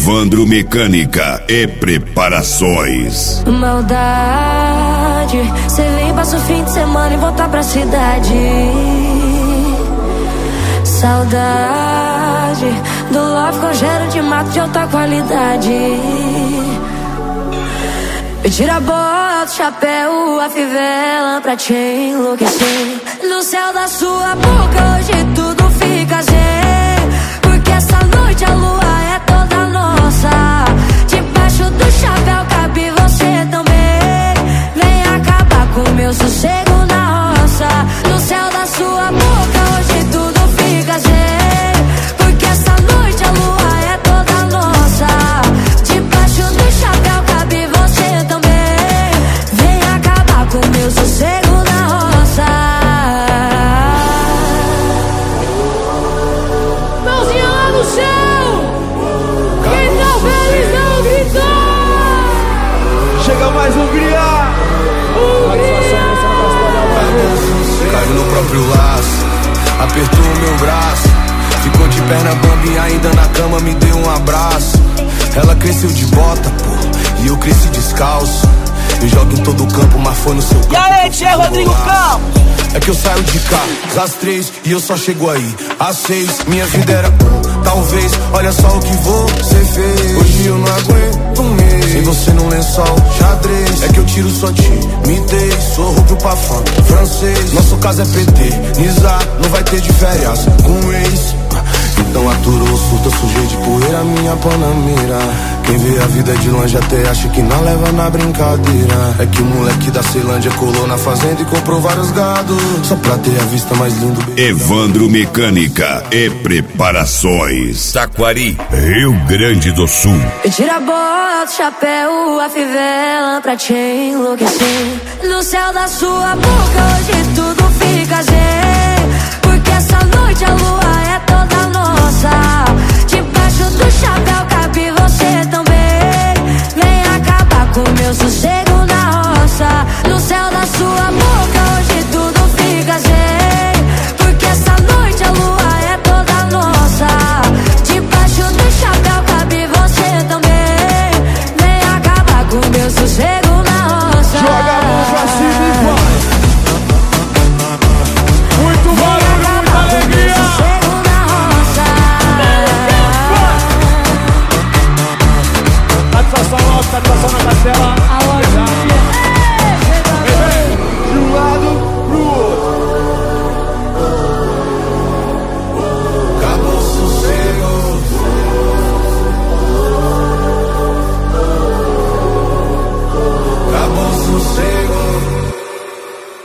Evandro Mecânica e Preparações. Maldade, cê vem, passa o fim de semana e volta pra cidade. Saudade do love com gero de mato de alta qualidade. Me tira a bota, o chapéu, a fivela pra te enlouquecer. No céu da sua boca hoje tudo fica zen, porque essa noite a lua é toda nossa. Debaixo do chapéu cabe você também. Vem acabar com o meu sossego na roça. No céu da sua boca hoje tudo fica zen, porque essa noite a lua é toda nossa. Debaixo do chapéu cabe você também. Vem acabar com o meu sossego na roça. Mãozinha lá no céu, quem tá feliz não grita. Chega mais Hungria. Caiu no próprio laço, apertou o meu braço, ficou de perna bamba e ainda na cama me deu um abraço. Ela cresceu de bota, pô, e eu cresci descalço. Eu jogo em todo o campo, mas foi no seu campo. E aí, tia Rodrigo Campos? É que eu saio de cá às 3 e eu só chego aí às 6. Minha vida era talvez, olha só o que você fez. Hoje eu não aguento um mês sem você num lençol xadrez. É que eu tiro sua timidez, sou rubro pra fã francês. Nosso caso é peternizar, não vai ter de férias com ex. Então aturou o surto, eu sujei de poeira minha panamera. Quem vê a vida de longe até acha que não leva na brincadeira. É que o moleque da Ceilândia colou na fazenda e comprou vários gados, só pra ter a vista mais linda. Evandro Mecânica e Preparações. Taquari, Rio Grande do Sul. Tira a bota, o chapéu, a fivela pra te enlouquecer. No céu da sua boca hoje tudo fica zen, porque essa noite a lua é toda nossa. Debaixo do chapéu cabe você também. Vem acabar com o meu sossego